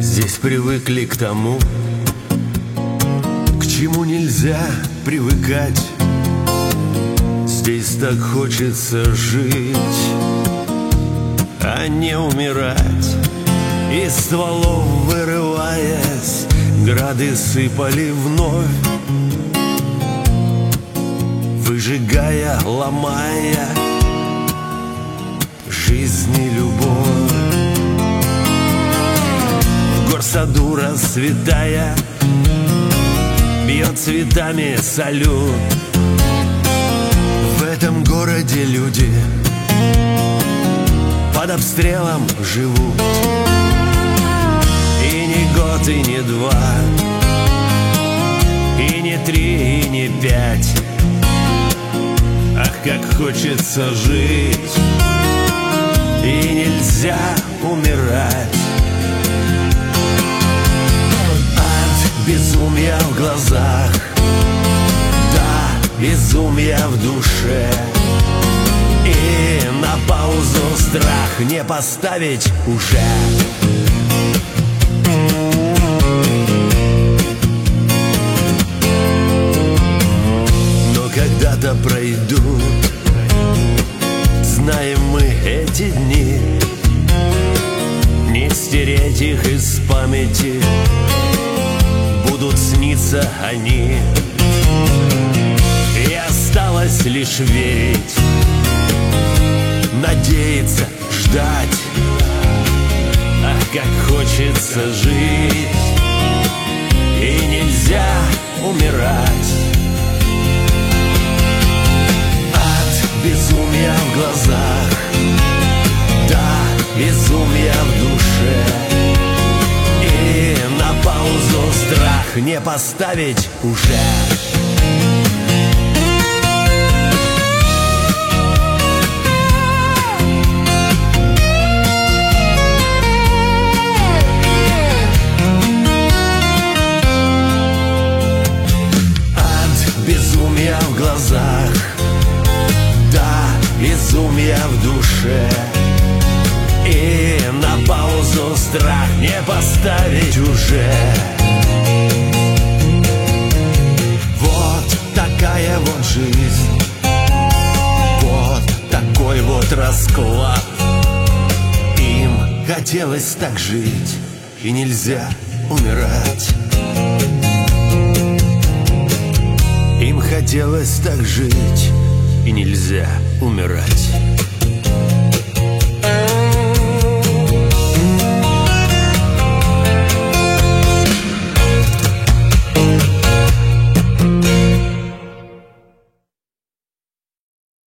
Здесь привыкли к тому, к чему нельзя привыкать. Здесь так хочется жить, а не умирать. Из стволов вырываясь, грады сыпали вновь, выжигая, ломая жизнь и любовь. В горсаду расцветая, бьет цветами салют. В этом городе люди под обстрелом живут. И не год, и не два, и не три, и не пять. Ах, как хочется жить, и нельзя умирать. От безумия в глазах до безумия в душе. И на паузу страх не поставить уже. Но когда-то пройдут, знаем мы эти дни, не стереть их из памяти, будут сниться они. И осталось лишь верить, надеяться, ждать. Ах, как хочется жить, и нельзя умирать. От безумия в глазах до безумия в душе. И на паузу страх не поставить уже. Безумия в глазах, да, безумия в душе. И на паузу страх не поставить уже. Вот такая вот жизнь, вот такой вот расклад. Им хотелось так жить, и нельзя умирать. Им хотелось так жить, и нельзя умирать.